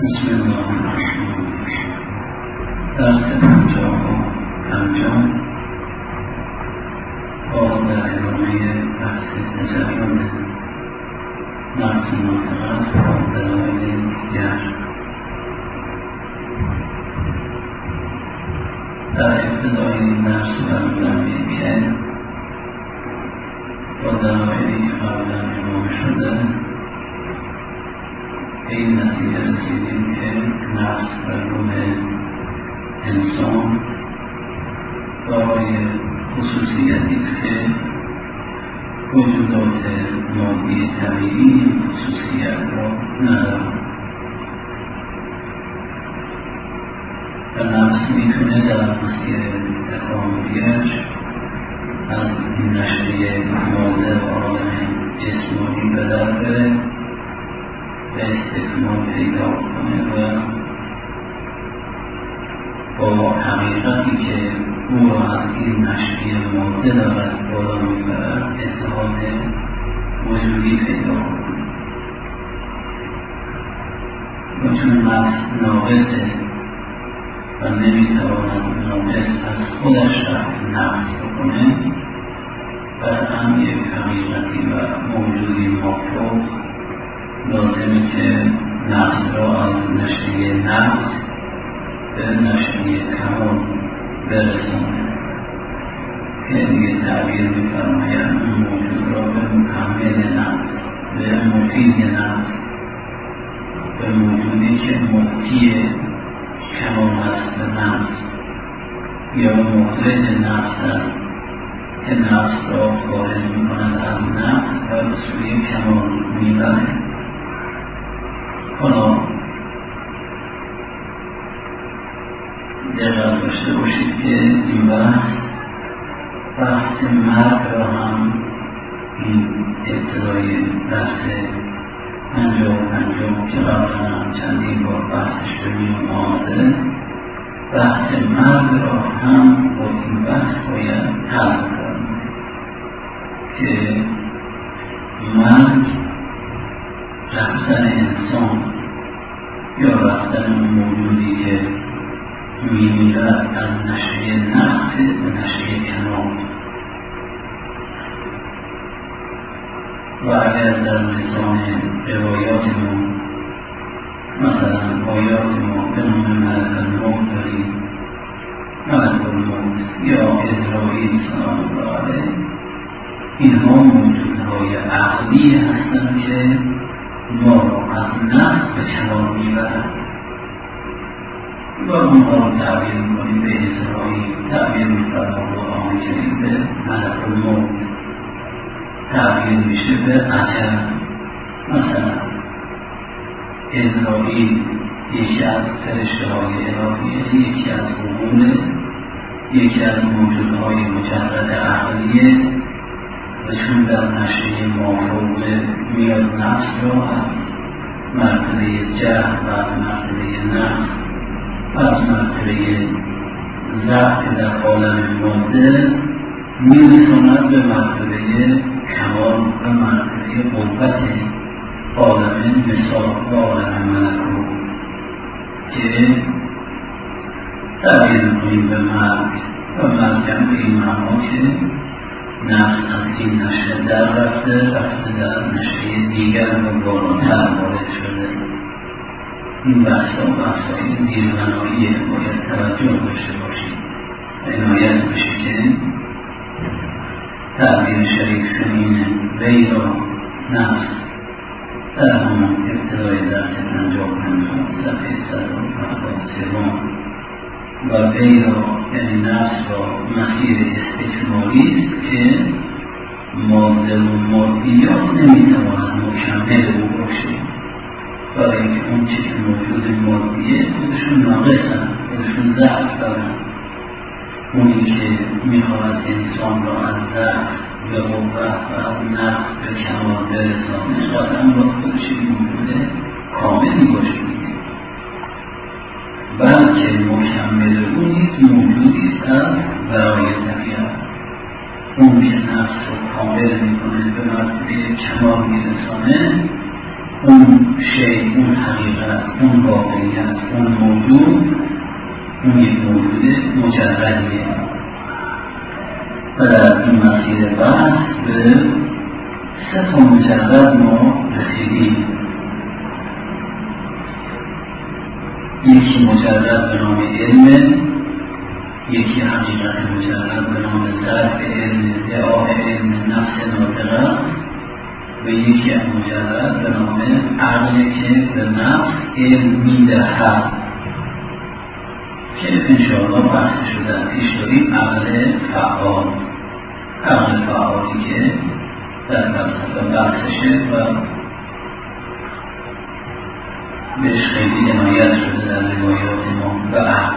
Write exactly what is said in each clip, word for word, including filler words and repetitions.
بسم الله الرحمن الرحیم. درس پنجاه و پنجم باز در ادامه بحث تجرد نفس منطقت و دلایل دیگر. در ابتدای این درس برمی‌گردیم که با دلایلی که قبلا عنوان شده این نتیجه رسیدیم که نفس و روح انسان دارای خصوصیتی که وجودات مادی طبیعی این خصوصیت را ندارد و نفس میتونه در مسیر تکاملیش از نشأه ماده و عالم جسمانی به در بره، به استکمال پیدا کنه و با حقیقتی که او را از این نشأه ماده دارد بالا میبرد اتحاد وجودی پیدا کنه. و چون نفس ناقصه و نمیتواند ناقص از خودش رفت نفس بکنه، قطعا یک حقیقتی و موجودی مافوق لازمه که نفس را از نشأه نفس به نشأه کمال برسانه که دیگه تعبیر می‌فرمایند اون موجود را به مکمل نفس، به مفید نفس، به موجودی که مفتی کمال است به نفس یا مخرج نفس است که نفس را خارج می‌کند از نفس و به سوی کمال می‌برد. حالا دقت داشته باشید که این بحث بحث مرگ را هم این ابتدای درس پنجاه و پنجم که قبلا هم چندین بار بحثش به میون آمده، بحث مرگ را هم با این بحث باید حل کنیم که مرگ رفتن انسان یا رفتن موجودی که میمیرد از نشأه نفس به نشأه کمال و اگر در نظام روایاتمون مثلا آیات ما به نام ملک الموت داریم، ملک الموت یا اسرائیل سلام الله علیه، اینها موجودهای عقلی هستند که ما را از نفس به کمال میبرند و اونها رو تعبیر میکنیم به اسرائیل، تعبیر میفرما قرآن کریم به ملک الموت، تعبیر میشه به اجل. مثلا اسرائیل یکی از فرشته های الهیه، یکی از امور، یکی از موجودهای مجرد عقلیه و چون در نشأه مافوق میاد نفس را از مرتبه جهل و از مرتبه نفس و از مرتبه ضعف در عالم ماده میرساند به مرتبه کمال و مرتبه قوت عالم مثال و عالم ملکوت که تعبیر می‌کنیم به مرگ و مرگ هم به این معنا که نفس از این نشأه در رفته رفته در نشأه دیگر و بالاتر وارد شده. این بحثا بحثای دیربناییه، باید توجه داشته باشید و عنایت بشه که تعبیر شریف شنینه وی را نفس در همون ابتدای درس پنجاه و پنجم صفحه صد و هفتاد و سه و وی را یعنی نفس را مسیر استکمالی است که ماده و مادیات نمیتواند مکمل او باشه، برای اینکه اون چیز موجود مادیه خودشون ناقصن، خودشون ضعف دارن. اونی که میخواهد انسان را از ضعف به قوت و از نفس به کمال برسانه قطعا با خودش موجود کاملی باشه دیگه، بلکه مکمل او نیز موجودی است از برای طبیعت. اون که نفس رو کامل میکنه به مرتبه کمال میرسانه اون شی، اون حقیقت، اون واقعیت، اون موجود، اون یک موجود مجردیه و در این مسیر بحث به سه تا مجرد ما رسیدیم. یکی مجرد به نام علم، یکی حقیقت مجرد به نام درک علم، ادعای علم نفس ناطقه و یکی مجرد به نام عقل که به نفس علم میدهد که انشاءالله بحث شده پیش داریم. عقل فعال، عقل فعالی که در فلسفه بحثشه و بهش خیلی عنایت شده در روایات ما و عقل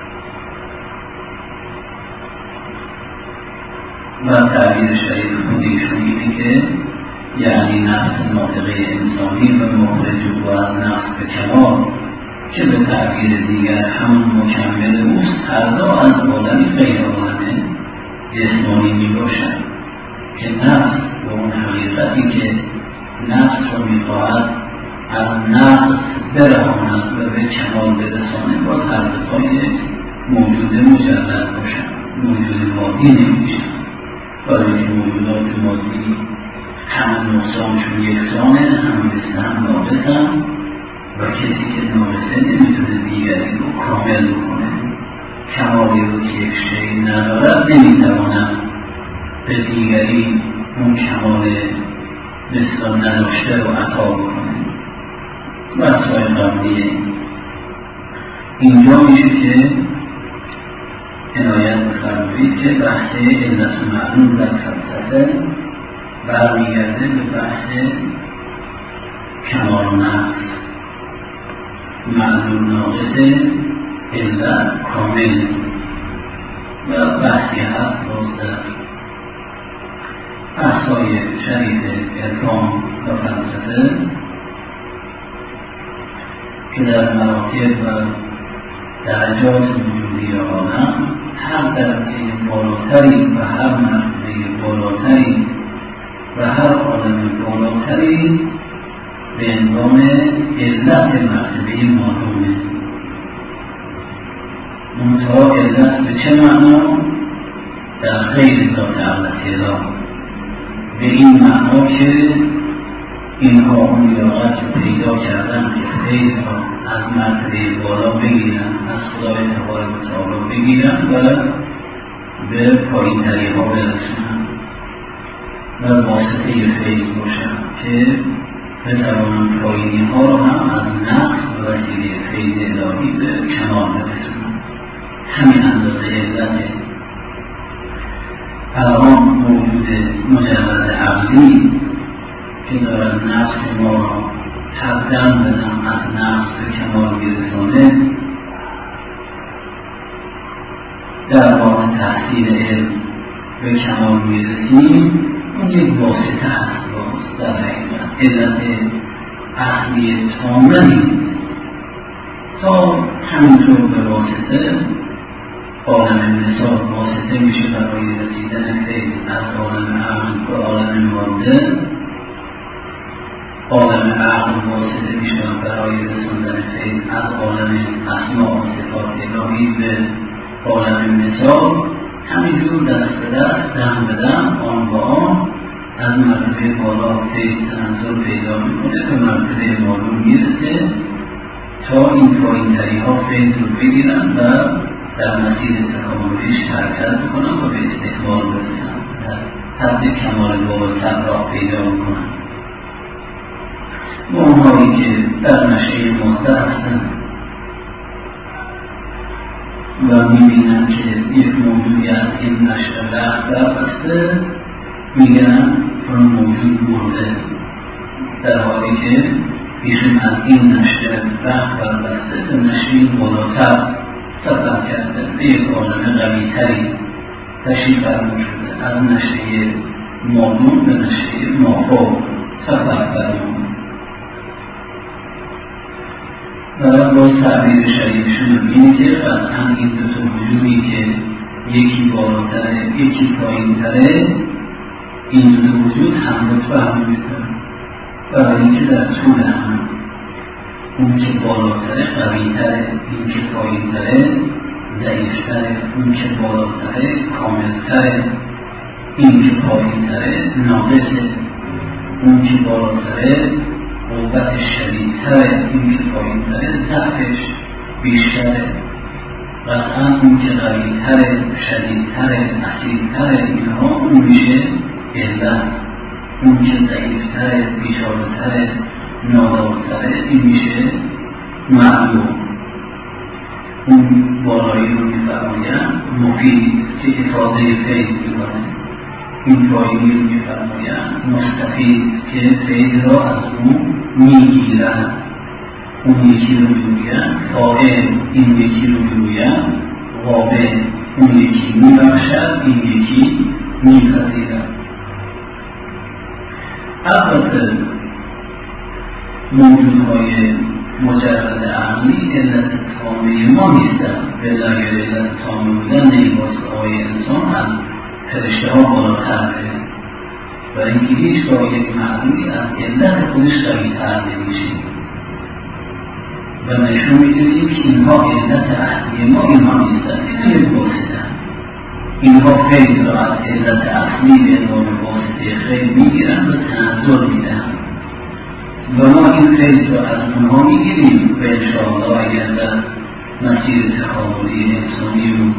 و تعبیر شریف خودیشون اینه که یعنی نفس ناطقه انسانی و مخرج و از نفس به کمال که به تعبیر دیگر همون مکمل اوست، هر دو از عالمی غیر عالم جسمانی می باشد که نفس و اون حقیقتی که نفس رو می خواهد از نفس برهاند و به کمال برسانه باز هر دوتای موجود مجرد باشد، موجود مادی نمیشه. برای که موجودات مادی همه نقصانشون یکسانه، همه مثل هم ناقصن و کسی که ناقصه نمیتونه دیگری رو کامل بکنه. کمالی رو که یک شی ندارد نمیتواند به دیگری اون کمال مثل نداشته رو عطا بکنه. بحثای قبلیه اینجا میشه که عنایت بفرمایید که بحث علت معلوم در فلسفه برمیگرده به بحث کمال نفس، معلوم ناقص، علت کامل و بحثی هست باز در بحثای شریف عرفان و فلسفه که در مراتب و درجات وجودی آدم هر درجه بالاتری و هر مرتبه بالاتری و هر عالم بالاتری به عنوان علت مرتبه معلومه. منتها علت به چه معنا؟ در غیر ذات علتی الله، به این معنا که اینها اون لیاقت رو پیدا کردن که خیلی از مرتبه بالا بگیرن، از خدای تبارک و تعالی بگیرن و به پایین تری ها برسونن و واسطه فیض باشن که بتوانن پایینی ها رو هم از نقص و وسیله فیض الهی به کمال برسونن. همین اندازه علته. الان موجود مجرد عقلی که دارد نفس ما را هر دم بدم از نفس به کمال میرسانه، در واقع تحصیل علم به کمال میرسیم، اون یک واسطه هست باز در حقیقت علت اصلی تاملی تا همینطور به واسطه عالم مثال واسطه میشه برای رسیدن فیض از عالم عقل به عالم ماده، عالم عقل واسطه میشه برای رساندن فیض از عالم اسماء و صفات الهی به عالم مثال. همینجور دست به دست، دم به دم، آن با آن از مرتبه بالا فیض تنزل پیدا میکنه به مرتبه معلوم میرسه تا این پایینتری ها فیض رو بگیرن و در مسیر تکاملیش حرکت بکنن و به استکمال برسن، حد کمال بالاتر راه پیدا میکنن. و اونهایی که در نشأه ماده هستن و میبینن که یک موجودی از این نشأه لحظه بربسته، میگن اون موجود مرده، در حالی که ایشون از این نشأه لحظه بربسته به نشأه بالاتر سفر کرده، به یک عالم قوی‌تری تشریف فرما شده، از نشأه مادون به نشأه مافوق سفر فرما. و باز تعبیر شریفشون اینه که قطعا این دو تا وجودی که یکی بالاتره یکی پایین‌تره، این دو تا وجود هم رتبه هم میکنن برای اینکه در طول هم اون که بالاتره قویتره، این که پایینتره ضعیفتره، اون که بالاتره کاملتره، این که پایینتره ناقصه، اون که بالاتره قوت شدیدتره، این که پایینتره ضعفش بیشتره. قطعا اون که قویتره، شدیدتره، اصیلتره، اینها اون میشه علت. اون که ضعیفتره، بیچاره‌تره، نادارتره، این میشه معلوم. اون بالایی رو میفرماید مفید که افاده فیض میکنه، این پایینی رو میفرماید مستفید که فیض را از اون میگیرن. اون یکی رو میگوید فاعل، این یکی رو میگوید قابل. اون یکی میبخشد، این یکی میپذیرد. البته موجودهای مجرد عقلی علت تامه ما نیستن. به دلیل علت تامه بودن نیواسته های انسان از فرشته ها بالاتر بره، برای اینکه هیچگاه یک معلومی از علت خودش قوی‌تر نمیشه و نشون میدونیم که اینها علت اصلی ما اینها نیستن، اینها یک واسطن. اینها فیض را از علت اصلی به عنوان واسطه خیر میگیرن و تنزل میدن و ما این فیض را از اونها میگیریم و انشاءالله اگر در مسیر تکاملی انسانی رو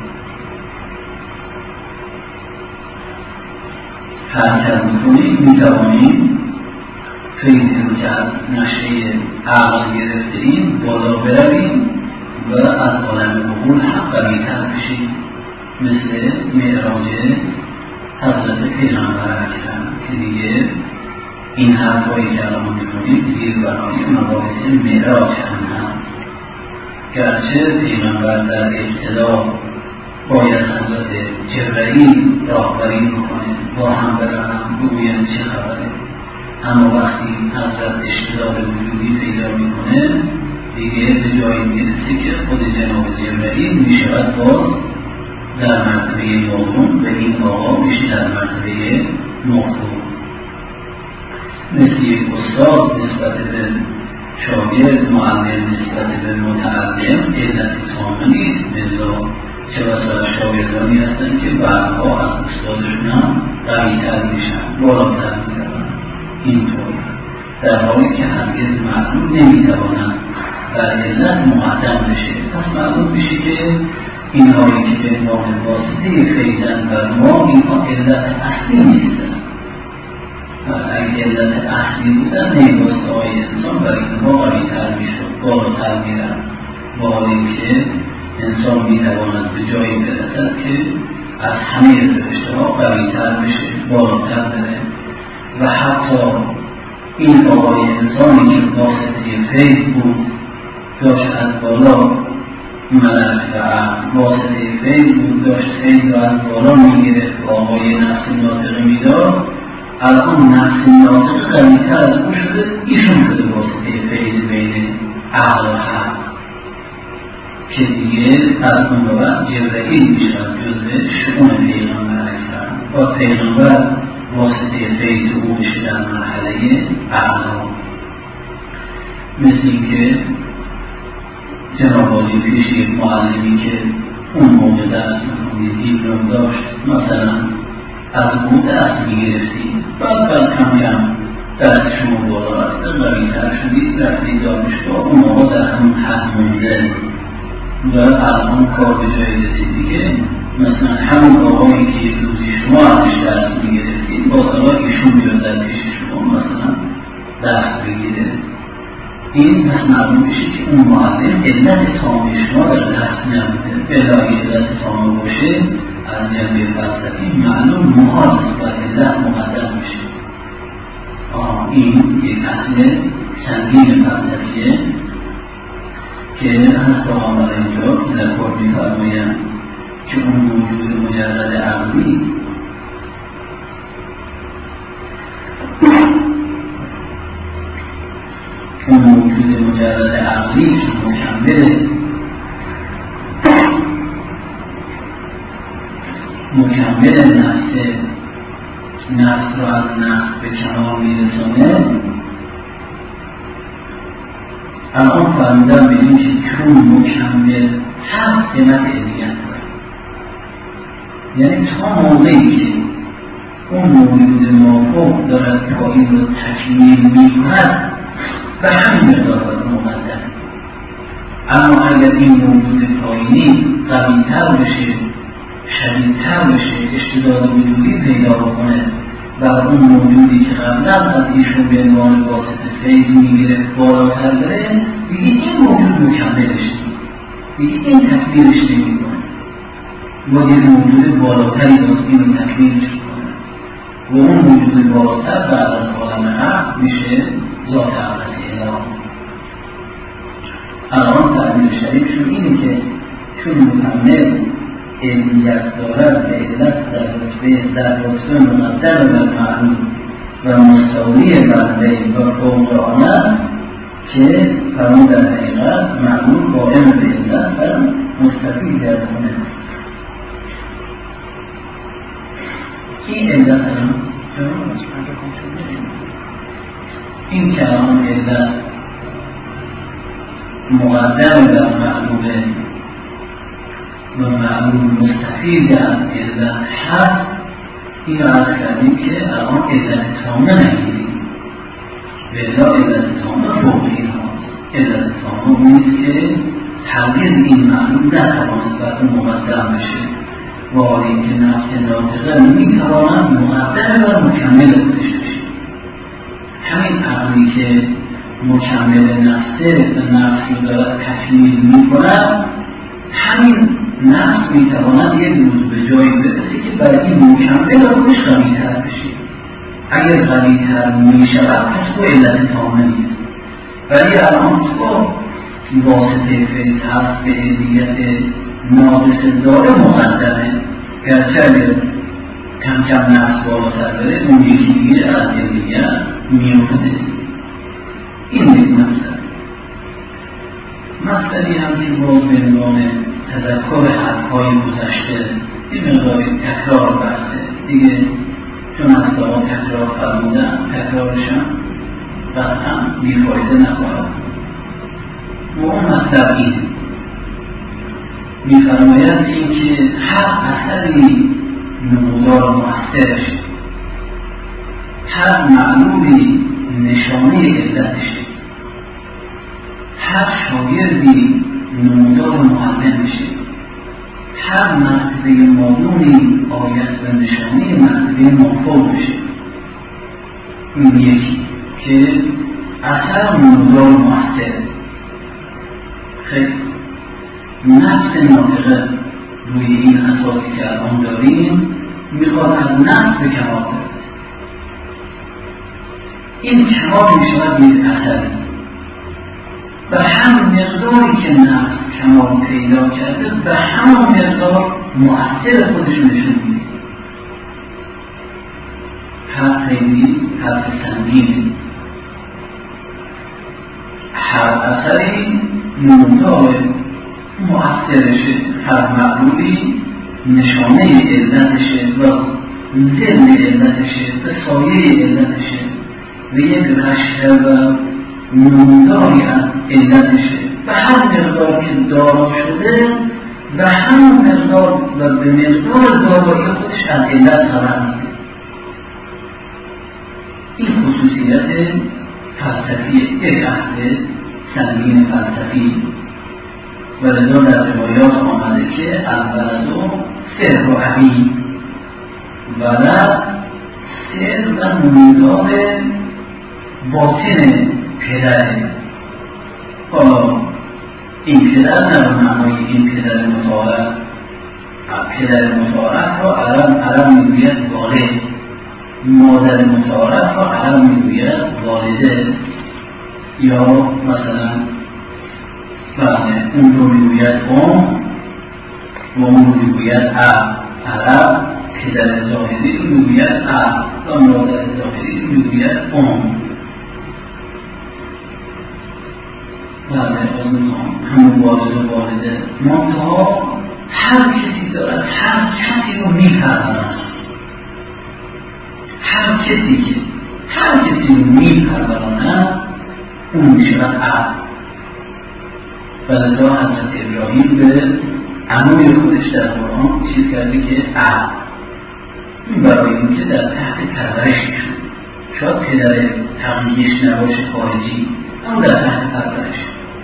حرکت میکنیم میتوانیم فیضی رو که از نشأه عقل گرفتیم بالا برویم و از عالم عقول حق قوی‌تر بشیم، مثل معراج حضرت پیغمبر اکرم که دیگه این حرفایی که الان می‌کنیم زیر بنای مباحث معراج هم هست. گرچه پیغمبر در ابتدا باید حضرت جبرئیل راهبری بکنه، با هم برم بگویم چه خبره، اما وقتی حضرت اشتداد وجودی پیدا میکنه دیگه به جایی میرسه که خود جناب جبرئیل میشود باز در مرتبه موضوع و این آقا میشه در مرتبه موضوع. مثل یک استاد نسبت به شاگرد، معلم نسبت به متعلم علت تامه نیست. بلا چه بسا شاگردانی هستن که بعدها از استادشون هم قوی‌تر میشن، بالاتر میرن. اینطور در حالی که هرگز معلوم نمیتوانند بر علت مقدم بشه. پس معلوم میشه که این هایی که به عنوان واسطه فیضن بر ما اینها علت اصلی نیستن. اگه علت اصلی بودن نیواسته های انسان برای اینها قوی‌تر میشد، بالاتر میرن، با حالی که انسان میتواند به جایی برسد که از همه فرشته ها قوی‌تر بشه، بالاتر بره و حتی این آقای انسانی که واسطه فیض بود داشت از بالا ملک و عقل واسطه فیض بود، داشت فیض را از بالا میگرفت و آقای نفس ناطقه میداد. الان نفس ناطقه قوی‌تر از او شده، ایشون شده واسطه فیض بین عقل و حق که دیگه از اون بعد جبرئیل میشود جزء شؤون پیغمبر اکرم و پیغمبر واسطه فیض او بشه در مرحله عقل. مثل اینکه جناب عالی پیش یک معلمی که اون موقع درس می‌خوندید دیپلم داشت، مثلا از او درس می‌گرفتید، بعد بعد کم کم درس شما بالا رفته قوی‌تر شدید، رفتید دانشگاه، اون موقع در همون حد مونده و الان کار به جایی رسیدی که مثلا همون آقایی که یک روزی شما ازش درس می‌گرفتید با سالا ایشون بیاد در پیش شما مثلا درس بگیره. این پس معلوم میشه که اون معلم علت تامه شما در درس نبوده. بلای علت تامه باشه از جنبه فلسفی معلوم محال است و علت مقدم میشه. آه این یک اصل سنگین فلسفیه که حتی آمد اینجا در کار میفرماید که اون موجود مجرد عقلی اون موجود مجرد عقلی که مکمل مکمل نفس نفس را از نفس به کمال میرسانه فرمودن به این که چون مکمل هست قیمت علیت داره. یعنی تا موقعی که اون موجود مافوق دارد تا این رو تکمیل می کند به همین مقدار باید مقدم. اما اگر این موجود پایینی قوی‌تر بشه، شدیدتر بشه، اشتداد وجودی پیدا بکنه و اون موجودی که قبلا از ایشون به عنوان واسطه فیض میگیره بالاتر بره، دیگه این موجود مکملش دیگه این تکمیلش نمیکنه، باید یک موجود بالاتری باید این رو تکمیلش کنه و اون موجود بالاتر بعد از عالم حق میشه ذات اقدس الهی. الان تعبیر شریفشون اینه که چون مکمل علیت دارد و علت در رتبه در رتبه مقدم بر معلوم و مساوی بر بین و فوق آن که فرمود در حقیقت معلوم قائم به علت و مستفید گرد کنه. این علت هم این که الان علت مقدم بر معلومه و معلوم مستفید از علت هست، این رو عرض کردیم که الان علت تامه نگیریم و الا علت تامه فوقی هست. علت تامه نیست که تغییر این معلوم نتوانست بر اون مقدم بشه و آنی که نفس ناطقه میتواند مقدم و مکمل خودش بشه. همین عقلی که مکمل نفسه و نفس رو دارد تکمیل میکند، همین نفس میتواند یک روز به جایی برسه که برای این مکمل خودش قوی‌تر بشه. اگر قوی‌تر میشود پس تو علت تامه نیست، ولی الان تو واسطه فیض هست به علیت ناقص داره مقدمه، گرچه اگر کم کم نفس بالاتر بره اون یکی دیگه از علیت میفته. این یک مسئله. مسئله هم که باز به عنوان تذکر حرف‌های گذشته این مقداری تکرار بحثه دیگه، چون از داما تکرار فرمودن تکرارشم قطعا بیفایده نخواهد. و اون مطلب این میفرماید این که هر اثری نمودار مؤثرش، هر معلولی نشانه علتشه، هر شاگردی نمودار معلمشه، هر مرتبه مادونی آیت و نشانه مرتبه مافوق بشه. این یکی که اثر نمودار مؤثر. خیلی نفس ناطقه روی این اساسی که الان داریم میخواد از نفس به کمال برد. این کمال میشود یک اثری و هم مقداری که نفس کمال پیدا کرده به همون مقدار مؤثر خودش نشون میده. هر خیلی هر سنگین هر اثری نمودار مؤثرشه، هر معلولی نشانه علتشه و ذهن علتشه و سایه علتشه و یک رشته و نموداری از علتشه و هر مقدار که دارا شده و همون مقدار و به مقدار دارایی خودش از علت خبر میده. این خصوصیت فلسفی یک اصل سنگین فلسفی و لذا در روایات آمده که الولد سر و عبی ولد سر و نمودار باطن پدره. حالا این پدر نه معنای این پدر متعارف، پدر متعارف را عرب عرب میگوید والد، مادر متعارف را عرب میگوید والده، یا مثلا بله اون رو میگوید ام و اون رو میگوید اب. عرب پدر ظاهری رو میگوید اب و مادر ظاهری رو میگوید ام. بله از میخوام همون والد و والده منتها هر کسی دارد هر کسی رو میپرورد، هر کسی که هر کسی رو میپروراند اون میشود اب. و لذا حضرت ابراهیم به عموی خودش در قرآن چیز کرده که عب، این برای اینکه در تحت پرورششون، شاید پدر تقلیدش نباشه خارجی، اما در تحت پرورش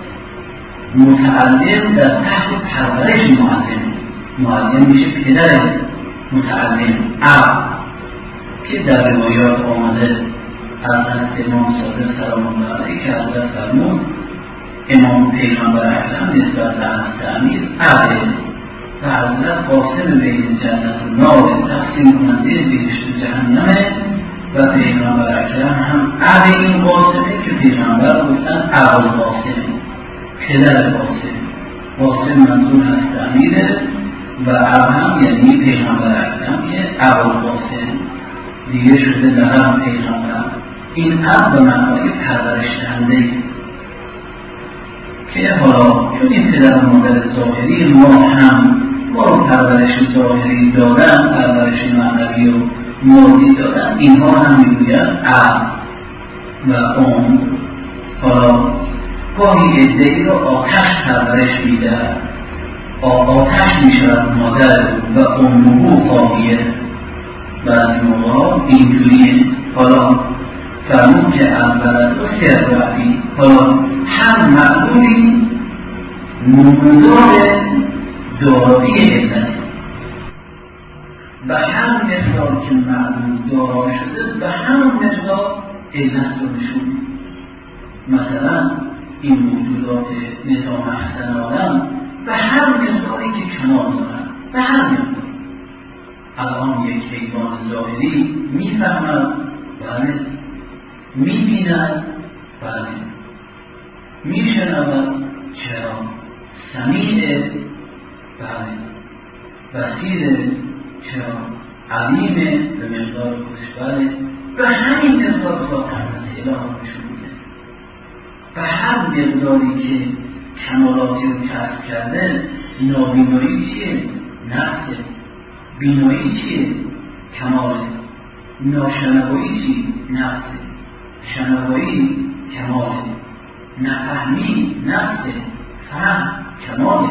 متعلم، در تحت پرورش معلم، معلم میشه پدر متعلم عب، که در روایات آمده از حضرت امام صادق سلام الله علیه که حضرت فرمود امام پیغمبر اکرم نسبت به حضرت امیر عبد و حضرت قاسم بین جنت و نار تقسیم کننده بهشت و جهنمه و پیغمبر اکرم هم عبد این قاسمه که پیغمبر گفتن عبد قاسم، پدر قاسم. قاسم منظور حضرت امیره و عبد هم یعنی پیغمبر اکرم که عبد قاسم دیگه شده لقب پیغمبر. این عبد به معنای پرورش دهنده که حالا چون این پدر و مادر ظاهری ما هم ما رو پرورش ظاهری دادن، پرورش معنوی و مادی دادن، اینها هم میگوید عبد و ام. حالا گاهی عده‌ای رو آتش پرورش میده، آتش میشود مادر و امه خواهیه بعضی موقع اینجوریه. حالا فرمون که اولت و سرگاهی، حالا هم معلومی نمودار دارایی علت و هم مقدار که معلوم دارا شده به هم مقدار علت رو نشون. مثلا این موجودات نظام احسن آدم به هر مقداری که کمال دارن، به هر مقدار. الان یک حیوان ظاهری میفهمد، بله، میبیند، بله، میشنود، چرا؟ سمیعه، بله، بصیره، چرا؟ علیمه، به مقدار خودش، بله، به همین مقدار با تحمل اله نشون میده. به هر مقداری که کمالاتی رو کسب کرده، نابینایی چیه؟ نفسه. بینایی چیه؟ کماله. ناشنوایی چی؟ نفسه. شنوایی کماله. نفهمی نفسه. فهم کماله.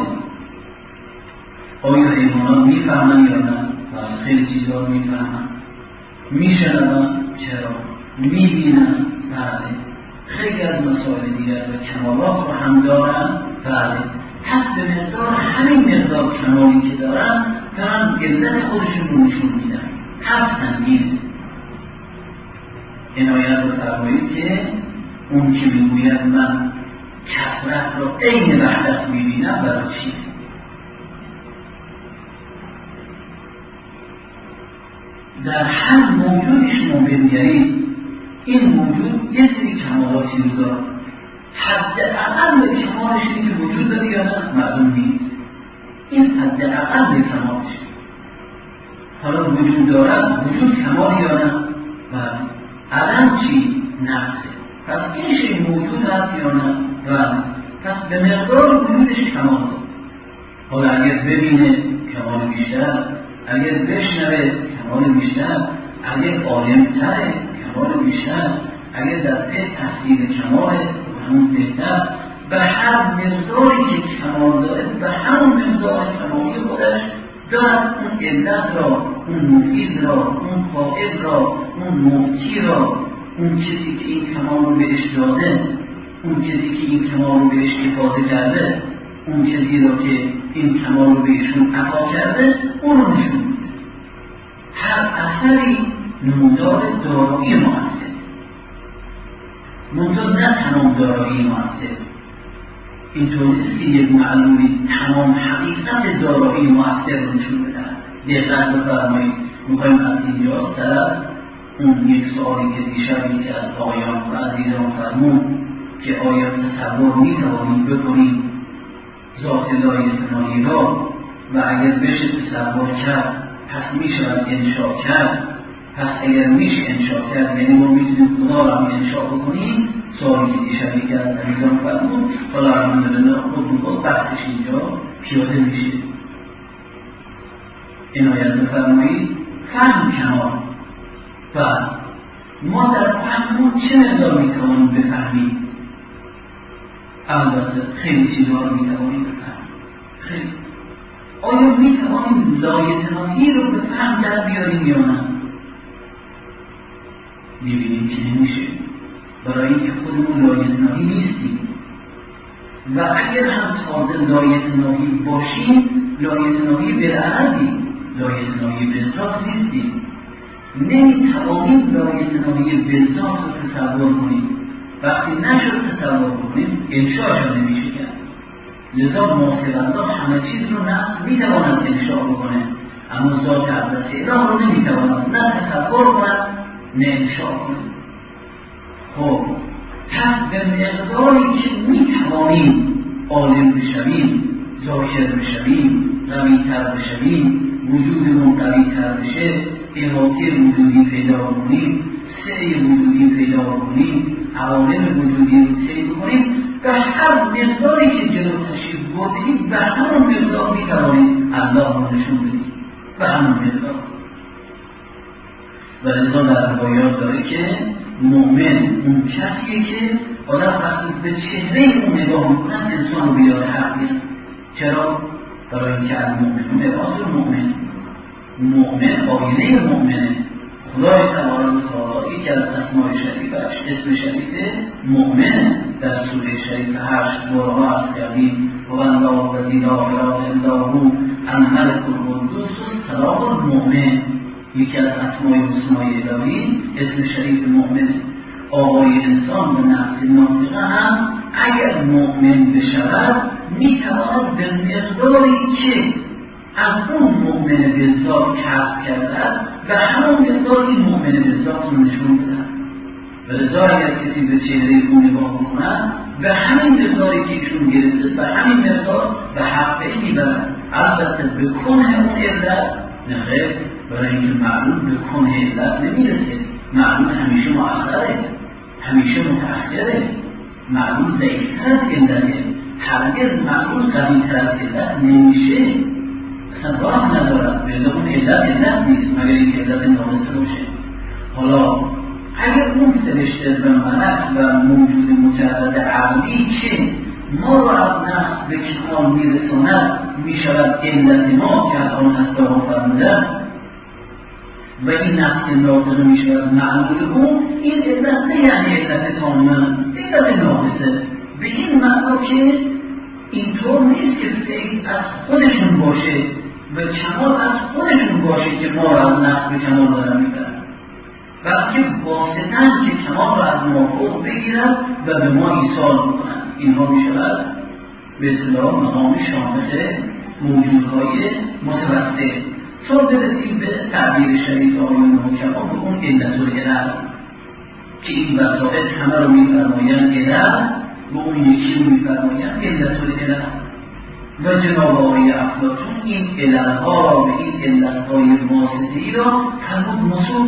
آیا حیوانات میفهمن یا نه؟ و خیلی چیزا میفهمن. میشنون؟ چرا؟ میبینن؟ بله. خیلی از مسائل دیگر و کمالات رو هم دارن، بله. پس به مقدار همین مقدار کمالی که دارن دارن علت خودشون رو نشون میدن. هر سنگین عنایت رو فرمایید که اون که میگوید من کثرت رو عین وحدت میبینم برای چیه؟ در هر موجودی شما ببینید این موجود یه سری کمالاتی رو داره. حد اقل کمالش اینه که وجود داره یا نه معلوم نیست. این حد اقل کمالش. حالا وجود دارد، وجود کمال یا نه؟ بله. عدم چی؟ نفسه. پس این شی موجود هست یا نه؟ بله. پس به مقدار وجودش کمال داره. حالا اگر ببینه کمال بیشتر، اگر بشنوه کمال بیشتر، اگر عالم تره کمال بیشتر، اگر در پی تحصیل کمال همون بهتر. به هر مقداری که کمال داره به همون مقدار کمالی خودش دارد اون علت را، اون مفید را، اون فائد را، اون مبتی را، اون چیزی که این کمال رو بهش داده، اون چیزی که این کمال رو بهش افاده کرده، اون چیزی را که این کمال رو بهشون عطا کرده، اون رو نشون میده. هر اثری نمودار دارایی ما هست. منطور نه تمام دارایی مؤثر. اینطور نیست که یک معلومی تمام حقیقت دارایی مؤثر رو نشون بدن. دقت بفرمایید، میخوایم از اینجا طرف اون یک سوالی که دیشب یکی از آقایان و عزیزان فرمود که آیا تصور میتوانید بکنید ذات لای ثنایی را و اگر بشه تصور کرد پس میشود انشاء کرد. پس اگر میشه انشاء کرد یعنی ما میتونیم خدا را هم انشاء بکنیم. سوالی که دیشب یکی از عزیزان فرمود، حالا الحمدلله خود به خود بحثش اینجا پیاده میشه. عنایت بفرمایید فهم کمال و ما در فهممون چه مقدار میتوانیم بفهمیم. البته خیلی چیزها رو میتوانیم بفهم. خیلی آیا میتوانیم لایتناهی رو به فهم در بیاریم یا نه؟ میبینیم که نمیشه، برای اینکه خودمون لایتناهی نیستیم و اگر هم تازه لایتناهی باشیم لایتناهی بالعرضیم، لایتناهی بالذات نیستیم. نمیتوانیم لایتناهی بالذات رو تصور کنیم. وقتی نشد تصور کنیم انشاءش هم نمیشه کرد. لذا ماسر الله همه چیز رو نفس میتواند انشاء بکنه، اما ذات حضرت اله رو نمیتواند نه تصور کنند نه انشاء کنند. خب پس به مقداری که میتوانیم عالم بشویم، ذاکر بشویم، قوی‌تر بشویم، وجودمون قوی‌تر بشه، احاطه وجودی پیدا کنیم، سعی وجودی پیدا کنیم، عوالم وجودی رو طی کنیم، به هر مقداری که جلو تشریف بردیم به همون مقدار میتوانیم الله رو نشون بدیم، به همون مقدار. و لذا در روایات داره که مؤمن اون کسیه که آدم وقتی به چهره اون نگاه میکنن انسان رو بیاد حق بیاد. چرا؟ برای اینکه از مؤمن لباس مؤمن، مؤمن آینه مؤمنه. خدای تبارک و تعالی یکی از اسماء شریفش اسم شریف مؤمن در سوره شریف هشت بارها عرض کردیم و الله الذی لا اله الا هو الملک القدوس السلام المؤمن. یکی از اسماء حسنای الهی اسم شریف مؤمن. آقای انسان به نفس ناطقه هم اگر مؤمن بشود میتواند به مقداری که از اون مؤمن بالذات کسب کرده و همون مقدار این مؤمن بالذات رو نشون بدن. و لذا اگر کسی به چهره اون نگاه بکنن به همین مقداری که ایشون گرفته به همین مقدار به حقه میبرن. البته به کنه اون علت نخیر، برای اینکه معلوم به کنه علت نمیرسه. معلوم همیشه مؤخره، همیشه متأخره. معلوم ضعیفتر از علته، هرگز معلوم قوی‌تر از علت نمیشه، اصلا راه ندارد. به اون علت علت نیست مگر این علت ناقصه باشه. حالا اگر اون سرشته به ملک و موجود مجرد عقلی که ما رو از نفس به کمال میرساند میشود علت ما که از آن اصلاح فرمودن و این نفس ناطقه میشود معلول اون، این علت نه یعنی علت کاملا، علت ناقصه. به این معنا که اینطور نیست که فکر از خودشون باشه و کمال از خودشون باشه که ما را از نفس به کمال دارن میبرن، بلکه واسطن که کمال را از موافق بگیرن و به ما ایصال بکنن. اینها میشود به اصطلاح مقام شامخ موجودهای متوسط. تا برسیم به تعبیر شریف آیون حکما به اون علت العلل که این وسائل همه رو میفرمایند علل و اون یکی رو میفرمایند علت العلل. و جناب آقای افلاطون این عللها را به این علتهای واسطه‌ای را فرمود مصور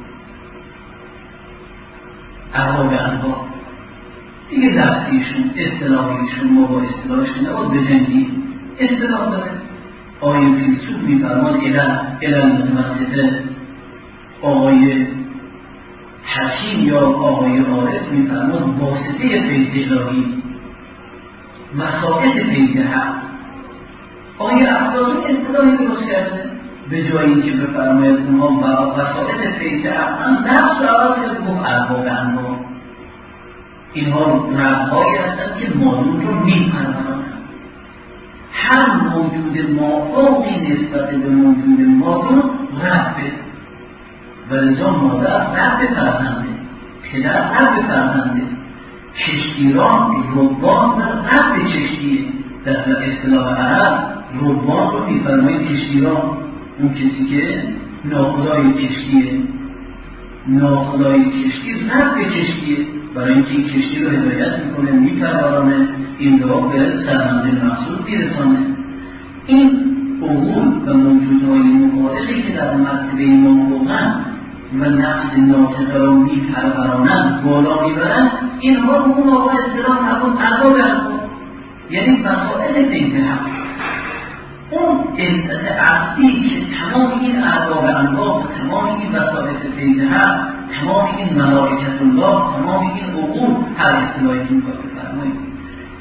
اعراب انواع. دیگه لفظیشون اصطلاحیشون ما با اصطلاحشون نباید بجنگیم. اصطلاح داره. آقای فیلسوف میفرماد علل علل متوسطه، آقای حکیم یا آقای عارف میفرماد واسطه فیض الهی، وسائط فیض حق. آقای افلاطون اصطلاحی درست کرده به جایی که بفرماید اونها وسائط فیض حق هم نفس و عوض کرد گفت ارباب انواع. اینها ربهایی هستند که مادون رو میپرورانند. هر موجود مافوقی نسبت به موجود مادون ربه و لذا مادر رب فرزنده، پدر رب فرزنده، کشتیران ربان و رب کشتیه. در اصطلاح عرب ربان رو میفرماید کشتیران، اون کسی که ناخدای کشتیه. ناخدای کشتی رب کشتیه، برای اینکه این کشتی رو هدایت میکنه، میپرورانه، این را به سرمنزل مقصود میرسانه. این عقول و موجودهای مخالقی که در مرتبه موقوقن و نفس ناطقه را میپرورانند، بالا میبرند، اینها رو اون آقا اصطلاح همون ارباب انواع، یعنی وسائل فیض حق. اون علت اصلی که تمام این ارباب انواع و تمام این وسائل فیض حق، تمام این ملائکت الله، تمام این عقول، هر اصطلاحی که میخواد بفرمایید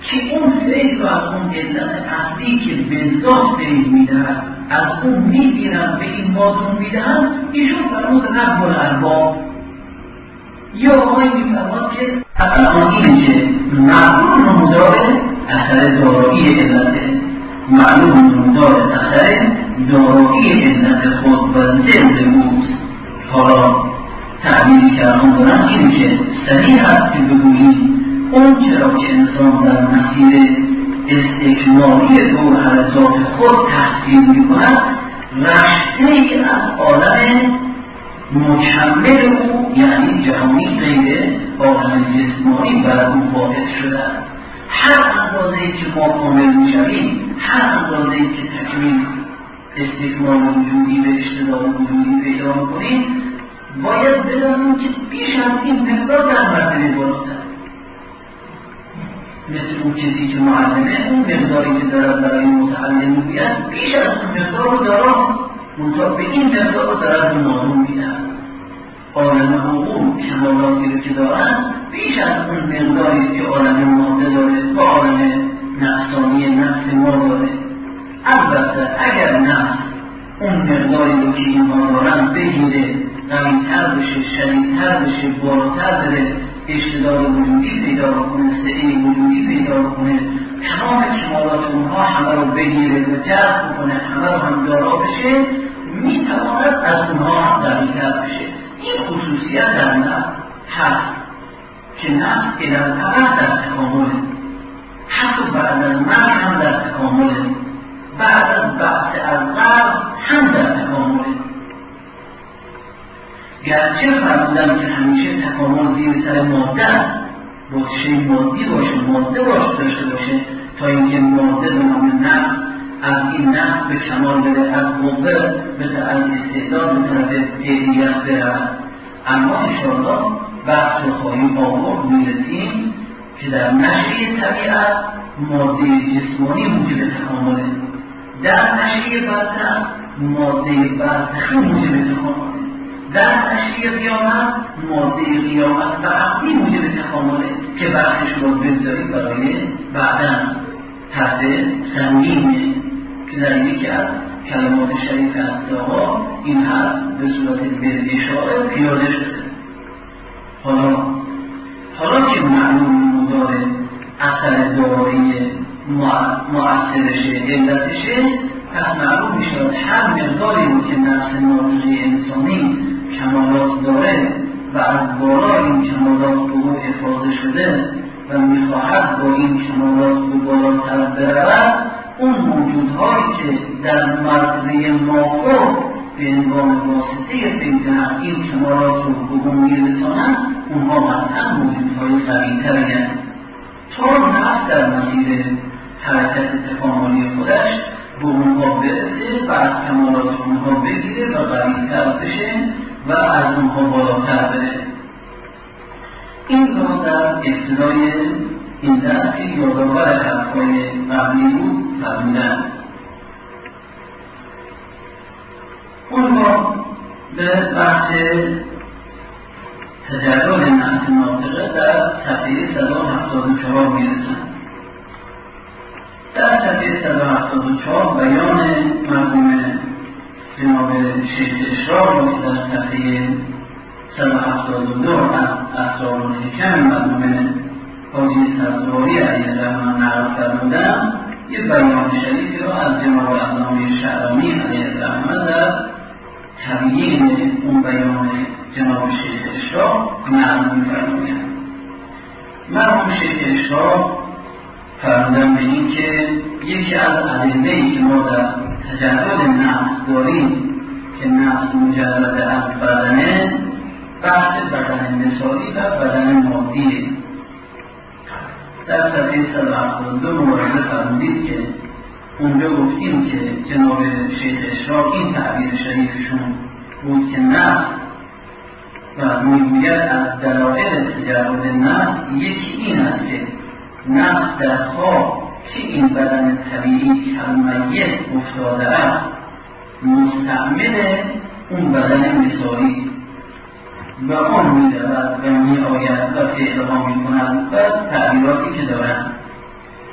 که اون فیض و از اون علت اصلی که به ذات فیض میدهد از اون میگیرن به این مادون میدهن، ایشون فرمود رب الارباب. یا آقای میفرماد که اول آنینه که معلوم نمودار اثر دارایی علته، معلوم نمودار اثر دارایی علت خود و ضد اوست. حالا تعبیری که آن دارن اینه که صحیح است که بگوییم اون چرا که انسان در مسیر استکمالی گوهر ذات خود تحصیل میکند رشته ای از عالم مکمل او یعنی جهانی غیر عالم جسمانی بر او واقع شده است. هر اندازه‌ای که ما کامل میشویم، هر اندازه‌ای که تکمیل استکمال وجودی به اشتداد وجودی پیدا میکنیم، باید بدانیم که بیش از این مقدار در مرتبه بالاتر، مثل اون کسی که معلمه اون مقداری که دارد برای متعلم میگوید بیش از اون مقدار رو دارد، منتها به این مقدار رو دارد به معلوم میدهد. عالم حقوق کمالاتی رو که دارد بیش از اون مقداری که عالم ماده داره و عالم نفسانی نفس ما داره. البته اگر نفس اون مقداری رو که اینها دارن بگیره، قوی‌تر بشه، شدیدتر بشه، بالاتر بره، اشتداد وجودی پیدا کنه، سعی وجودی پیدا کنه، تمام کمالات اونها همه رو بگیره و جذب کنه، همه رو هم دارا بشه، میتواند از اونها هم قوی‌تر بشه. این خصوصیت در نفس هست که نفس الالعبد در تکامله، حتی بعد از مرگ هم در تکامله، بعد از بحث از قبل هم در تکامله. گرچه فرمودن که همیشه تکامل زیر سر ماده است، باشی مادی باشه، ماده باشه داشته باشه تا اینکه ماده به نام نفس از این نفس به کمال بره، از قوه به از استعداد به طرف فعلیت برود. اما انشاءالله بحث رو خواهیم آورد، میرسیم که در نشریه طبیعت ماده جسمانی موجب تکامله، در نشریه برتر ماده برتخی موجب تکامله، در نشریه قیامت ماده قیامت و عقلی موجب تکامله که بحثش رو بگذاریم برای بعدن تحت سنگینه که در یکی از کلمات شریف اصلاها این حرف به صورت بالاشاره پیاده شده. حالا حالا که معلوم مدار اثر دارایی مؤثرشه، علتشه، پس معلوم میشود هر مقداری رو که نفس ناطقه انسانی کمالات داره و از بالا این کمالات به او افاضه شده و میخواهد با این کمالات به بالاتر برود، اون موجودهایی که در مرتبه مافوق به عنوان واسطه فیض این کمالات رو به اون میرسانند، اونها قطعا موجودهای قوی‌تری هستند تا نفس در مسیر حرکت تکاملی خودش به اونها برسه و از کمالات اونها بگیره و قوی‌تر بشه و از اونها بالاتر بره. این رو در ابتدای این درس که یادآور حرف‌های قبلی بود فرمودن. اون رو به بحث تجرد نفس ناطقه در صفحه صد و هفتاد و چهار میرسن. در صفحه صد و هفتاد و چهار بیان مرحوم جناب شیخ اشراق رو در صفحه صد و هفتاد و دو از اسرار الحکم مرحوم حاجی سبزواری علیه الرحمن نقل فرمودن، یه بیان شریفی رو از جناب علامه شعرانی علیه الرحمن در تبیین اون بیان جناب شیخ اشراق نقل می‌فرمایند. مرحوم شیخ اشراق فرمودن به این که یکی از ادله‌ای که ما در تجرد نفس داریم که نفس مجرد از بدنه، بحث بدن مثالی و بدن مادیه. در صفحه صد و هفتاد و دو مورد فرمودید که اونجا گفتیم که جناب شیخ اشراق این تعبیر شریفشون بود که نفس و میگوید از دلایل تجرد نفس یکی این است که نفس در خواب که این بدن طبیعی کالمیت افتاده است مستعمل اون بدن مثالی و آن می رود و می آید و فعلها می کند و تعبیراتی که دارند.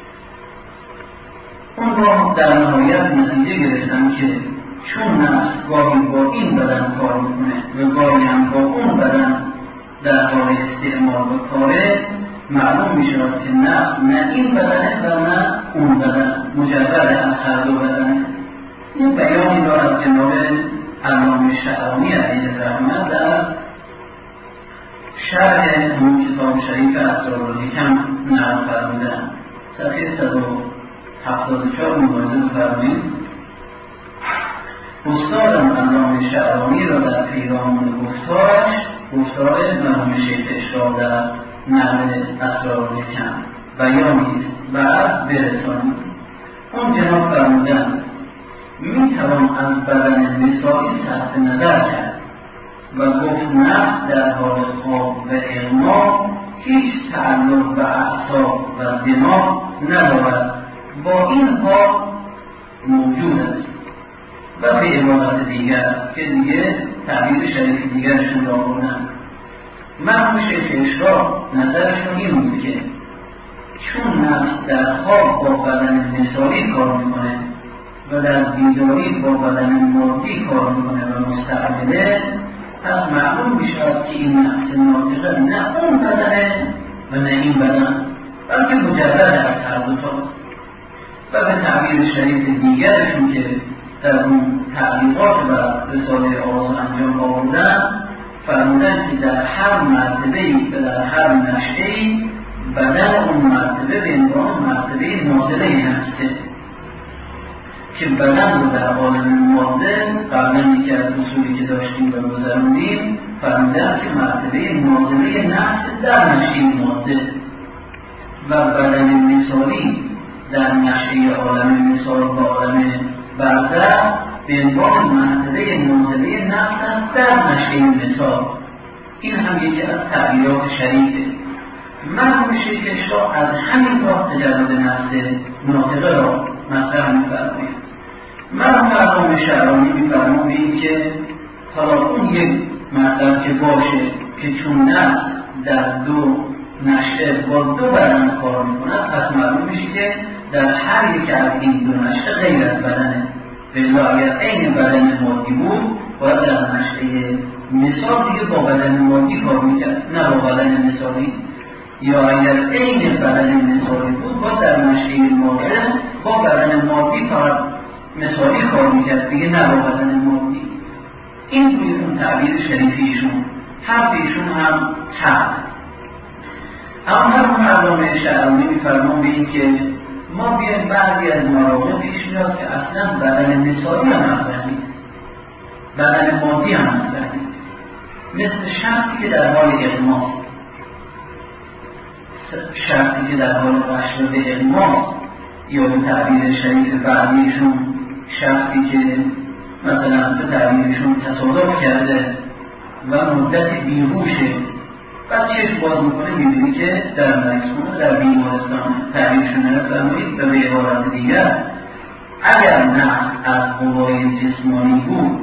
اون را در نهایت نتیجه گرفتن که چون نفس گاهی با این بدن کار میکنه و گاهی هم با اون بدن در حال استعمال و کاره، معلوم میشود که نفس نه این بدنه و نه اون بدن، مجرد از هر دو بدنه. این بیانی را از جناب علامه شعرانی علیه الرحمه در شرح اون کتاب شریف اسرارالحکم نقل فرمودند. صفحه صد و هفتاد و چهار ملاحظه بفرمایید. استادم علامه شعرانی را در پیرامون گفتارش، گفتار مرحوم شیخ اشراق در نقل اسرارالحکم بیانی بعد برسانید. اون جناب فرمودند میتوان از بدن مثالی صرف نظر کرد و گفت نفس در حال خواب و اغما هیچ تعلق به اعصاب و دماغ ندارد، با این حال موجود است. و به عبارت دیگر که دیگه تعبیر شریف دیگرشون را بودن، مرحوم شیخ اشراق نظرشون این بود که چون نفس در خواب با بدن مثالی کار میکنه و در بیداری با بدن مادی کار میکنه و مستقبله، پس معلوم میشود که این نفس ناطقه نه اون بدنه و نه این بدن، بلکه مجرد از هر دو تاست. و به تعبیر شریف دیگرشون که در اون تعلیقات و رساله آواز انجام آوردن، فرمودن که در هر مرتبه‌ای و در هر نشأه‌ای بدن اون مرتبه به عنوان مرتبه نازله نفسه، که بدن رو در عالم ماده قبلا یکی از اصولی که داشتیم و گذروندیم فرمودن که مرتبه نازله نفس در نشأه ماده و بدن مثالی در نشأه عالم مثال و عالم برزخ به عنوان مرتبه نازله نفس در نشأه مثال. این هم یکی از تعبیرات شریفه. مرحوم شیخ اشراق از همین راه تجرد نفس ناطقه را مطرح می‌فرمایند. مرحوم علامه شعرانی می‌فرمایند که حالا اون یک مطلب که باشه که چون نفس در دو نشأه با دو بدن کار می‌کند، پس معلوم میشه که در هر یک از این دو نشأه غیر از بدنه. بلا اگر عین بدن مادی بود باید در نشأه مثال دیگه با بدن مادی کار می‌کرد، نه با بدن مثالی. یا اگر عین بدن مثالی بود باید در نشأه ماده با بدن مادی کار مثالی کار می‌کرد دیگه، نه با بدن مادی. این توی اون تعبیر شریفیشون حرف ایشون هم حق. اما مرحوم علامه شعرانی می‌فرمایند به این که ما بیایم بعضی از مراقب پیش میاد که اصلا بدن مثالی هم مطرح نیست، بدن مادی هم مطرح نیست، مثل شخصی که در حال اغماست، شخصی که در حال غش به اغماست، یا به تعبیر شریف بعدیشون شخصی که مثلا به تعبیرشون تصادف کرده و مدت بیهوشه، بعد چشم باز میکنه میبینی که در مریضخونه در بیمارستان. تعبیرشون نفرمایید و به عبارت دیگر اگر نفس از قوای جسمانی بود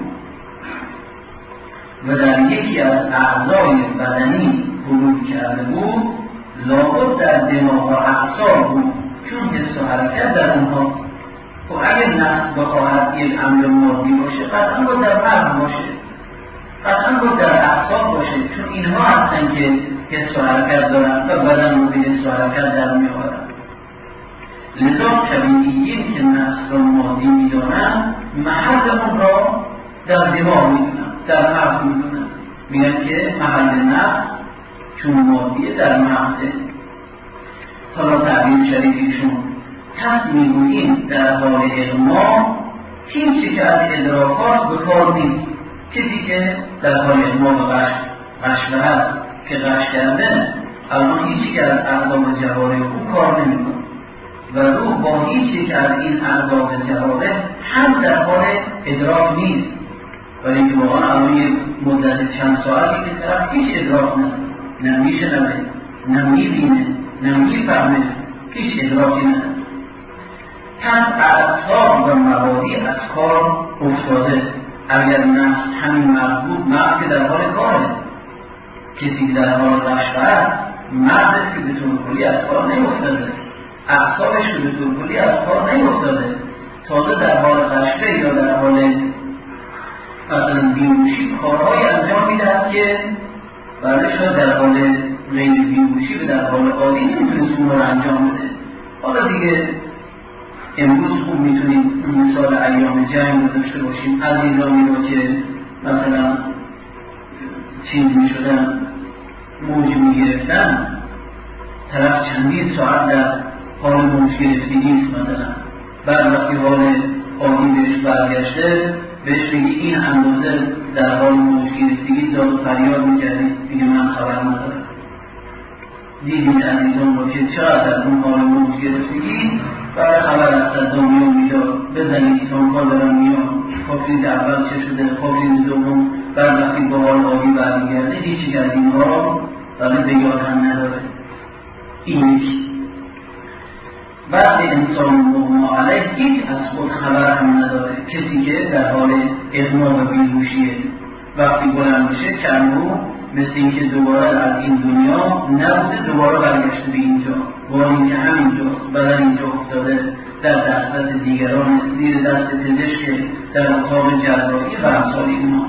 و در یکی از اعضای بدنی حلول کرده بود، لابد در دماغ و اعصاب بود، چون حس و حرکت در اونها. خب اگر نفس بخواهد یک امر مادی باشه قطعا باید در مغز باشه، قطعا باید در اعصاب باشه، چون اینها هستن که حس و حرکت دارن و بدن رو به حس و حرکت در میآورن. لذا طبیعیین که نفس را مادی میدانن محل اون را در دماغ میدونن، در مغز میدونن، میگن که محل نفس چون مادیه در مغزه. حالا تعبیر شریفیشون پس میگوییم در حال اغما هیچی که از ادراکات به کار نیست. کسی که در حال اغما و غش غش هست که غش کرده الان هیچی که از اعضاب جوارح او کار نمیکنه و روح با هیچی که از این اعضاب جوارح هم در حال ادراک نیست، ولی که واقعا الان یک مدت چند ساعتی که طرف هیچ ادراک نداره، نه میشنوه، نه میبینه، نه میفهمه، هیچ ادراکی نداره. پس اعصاب و مبادی از کار افتاده. اگر نفس همین مغز بود، مغز که در حال کاره، کسی که در حال غش است مغز که به طور کلی از کار نیفتاده، اعصابش به طور کلی از کار نیفتاده، تازه در حال غشبه یا در حال مثلا بیهوشی کارهای انجام میدهد که برای شاید در حال غیر بیهوشی و در حال عادی نمیتونست اون رو انجام بده. حالا دیگه امروز خوب میتونیم مثال ایام جنگ رو داشته باشیم، عزیزانی رو که مثلا چیز میشدن، موج میگرفتن، طرف چندین ساعت در حال موج گرفتگی است، مثلا بعد وقتی حال عادی بهش برگشته بهش بگی این اندازه در حال موج گرفتگی داد و فریاد میکردی، دیگه من خبر ندارم. دیدید عزیزان رو که چقدر در اون حال موج گرفتگی برای خبر از صدام میان میداد، بزنید تانکا دارن میان، خاکریز اول چه شده، خاکریز دوم، بعد وقتی با حال عادی برمیگرده هیچی از اینها برای بگاه هم نداره. این یکی. بعد انسان مغما علیه هیچ از خود خبر هم نداره، کسی که در حال اغما و بیهوشیه وقتی بلند میشه کنو مثل اینکه دوباره از این دنیا نبوده، دوباره برگشته به اینجا، با اینکه همینجاست، بدن اینجا افتاده در دسترس دیگران، زیر دست پزشک در اتاق جراحی و امثال اینا.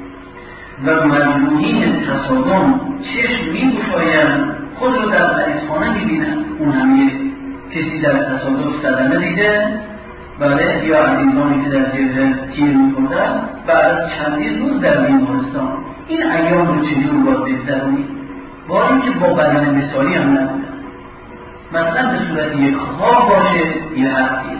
و مجروحین تصادم چشم میگشایند خود رو در مریضخانه میبینن، اون هم یک کسی در تصادم صدمه دیده، بله، یا عزیزانی که در جبهه تیر می‌خوردن بعد از چندین روز در بیمارستان. این ایام رو چجور باید بگذرونید؟ با اینکه با بدن مثالی هم نبودن، مثلا به صورت یک خواب باشه یه هفته،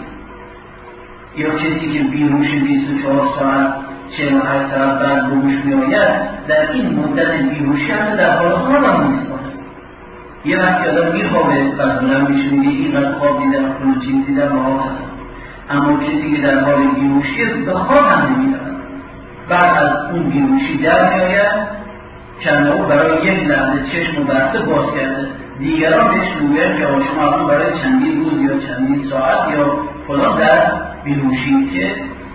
یا کسی که بیهوش بیست و چهار ساعت چهل و هشت ساعت بعد به هوش می‌آید، در این مدت بیهوشی هم در حال خواب هم می‌افتاده. یه وقتی آدم میخوابه بعد بلند میشه میگه اینقدر خواب دیدم، فلان چیز دیدم، خواب هستم. اما کسی که در حال بیهوشی به خواب هم نمی‌رود، بعد از اون بیهوشی در می‌آید کنه او برای یک لحظه چشم و بسته باز کرده، دیگران بهش میگویند که شما الان برای چندین روز یا چندین ساعت یا فلان در بیهوشی، که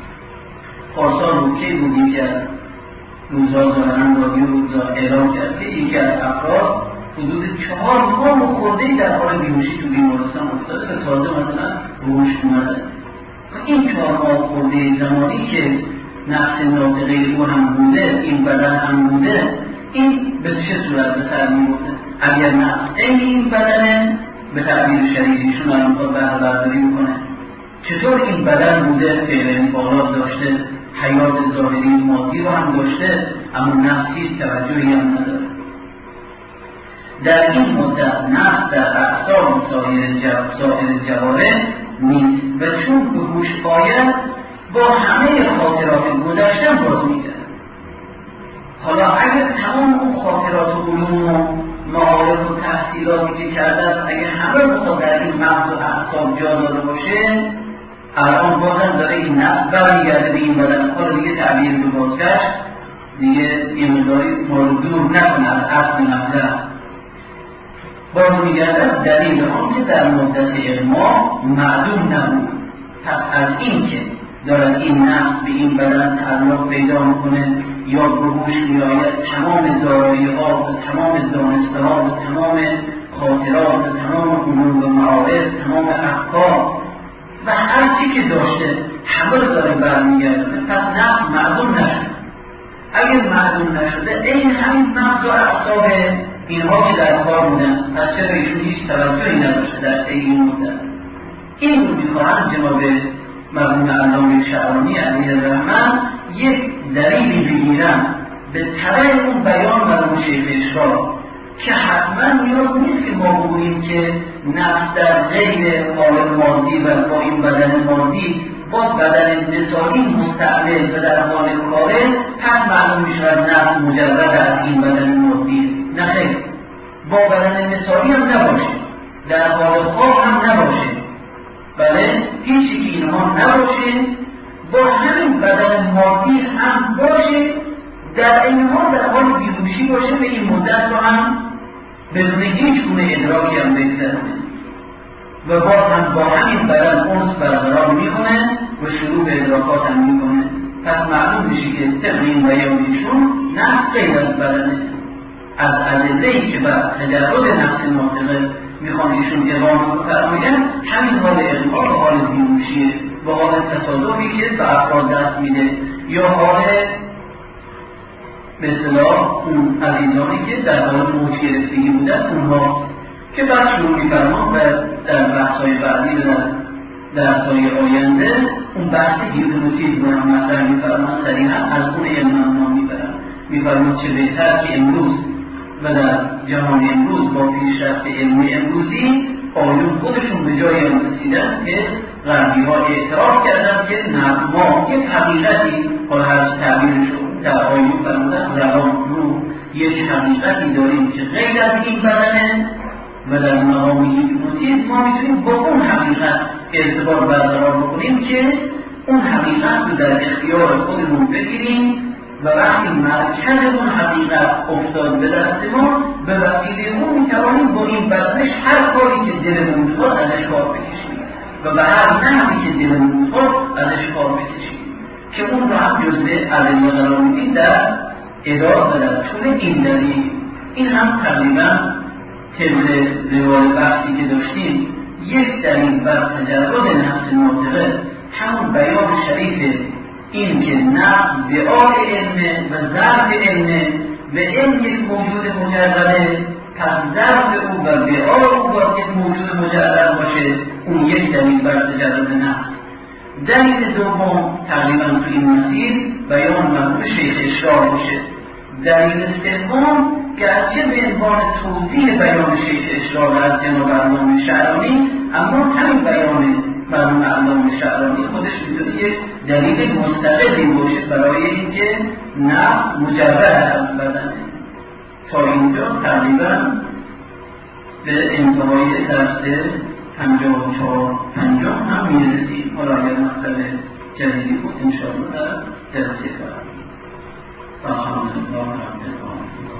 پارسال روکی بود یکی از روزها زارن رادیو روزها اعلام کرد که یکی از افراد حدود چهار ماه و خورده‌ای در حال بیهوشی تو بیمارستان افتاده و تازه مثلا روش اومده. این چهار ماه خورده زمانی که نفس ناطقه او هم بوده، این بدن هم بوده، این به چه صورت به سر می‌برده؟ اگر نفس این این بدن به تعبیر شریعیشون الان می‌خواد بهره برداری می‌کنه، چطور این بدن بوده، فعل بالا داشته، حیات ظاهری مادی رو هم داشته، اما نفسی توجهی هم نداره. در این مدت نفس در اعصاب سایر جوارح نیست و چون به هوش آید با همه خاطرات گذشته باز می‌گردد. حالا اگر تمام اون خاطرات و علوم و معارف و تحصیلاتی که کرده است اگر همه بخواد در این مغز و اعصاب جا داده باشه، الان بازم داره این نفس برمیگرده به این بدن. حالا دیگه تعبیر به بازگشت دیگه این مقداری ما رو دور نکنه از اصل مطلب. باز میگردد دلیل آن که در مدت اغما معدوم نبود. پس از این که دارد این نفس به این بدن تعلق پیدا میکنه یا به هوش میآید، تمام دارایی‌ها و تمام دانسته‌ها و تمام خاطرات و تمام علوم و معارف، تمام افکار و هر چی که داشته همه رو داره برمیگردونه. پس نفس معدوم نشد. اگر معدوم نشده این همین مغز و اعصاب اینها که در کار بودن، پس چرا ایشون هیچ توجهی نداشته در این مدت؟ این رو میخواهند جناب مرحوم علامه شعرانی علیه الرحمن یک دلیلی بگیرن به طبع اون بیان مرحوم شیخ اشراق که حتما نیاز نیست که ما بگوییم که نفس در غیر حال مادی و با این بدن مادی با بدن مثالی مستقل و در حال کاره، پس معلوم میشود نفس مجرد از این بدن مادی. نه خیر، با بدن مثالی هم نباشه، در حال خواب هم نباشه، بله هیچی که اینها نباشه، با همین بدن مادی هم باشه، در این حال در حال بیهوشی باشه و این مدت رو هم بدون هیچ گونه ادراکی هم بگذرونه و باز هم با همین بدن انس برقرار میکنه و شروع به ادراکات هم میکنه. پس معلوم میشه که طبق این بیانیشون نفس غیر از بدنه. از ادله‌ای که بر تجرد نفس ناطقه میخوان ایشون اقامه بفرماین، همین حال اقامه و حال بیهوشیه و حال تصادفی که به افراد دست میده، یا حال مثلا اون عزیزانی که در حال موت گرفتگی بودن اونها که بعد شروع میفرمان و در بحث‌های بعدی و در درس‌های آینده اون بحث هیپنوتیزم رو هم مطرح میفرمان، صریحا از اون علم نام میبرن، میفرمان چه بهتر که امروز و در جهان امروز با پیشرفت علمی امروزی آیون خودشون به جای آن رسیدن که غربی‌ها اعتراف کردن که نه، ما یک حقیقتی، حالا هر تعبیرش رو در آیون فرمودن، روان رو یک حقیقتی داریم که غیر از این بدنه و در مقام هیپنوتیزم ما میتونیم با اون حقیقت ارتباط برقرار بکنیم که اون حقیقت رو در اختیار خودمون بگیریم و وقتی مرکز اون حقیقت افتاد به دست ما، به وسیله اون میتوانیم با این بدنش هر کاری که دلمون میخواد ازش کار بکشیم و به هر نحوی که دلمون میخواد ازش کار بکشیم که اون رو هم جزء ادله قرار میدیم در ادامه و در طول این دلیل. این هم تقریبا طبق روال بحثی که داشتیم یک دلیل بر تجرد نفس ناطقه همون بیان شریف این که نفس دعای علمه و ضرب علمه و علم یک موجود مجرده، پس ضرب او و دعای او باید یک موجود مجرد باشه، اون یک دلیل بر تجرد نفس. دلیل دوم تقریبا تو این مسیر بیان مربوط شیخ اشراق باشه. دلیل سوم گرچه به عنوان توضیح بیان شیخ اشراق از جناب علامه شعرانی، اما همین بیان مرحوم علامه شعرانی خودش میتونه یک دلیل مستقلی باشه برای اینکه نفس مجرد از بدنه. تا اینجا تقریبا به انتهای درس پنجاه و چهار پنجاه هم میرسیم. حالا اگر مسئله جدیدی بود انشاءالله در درس فرمی.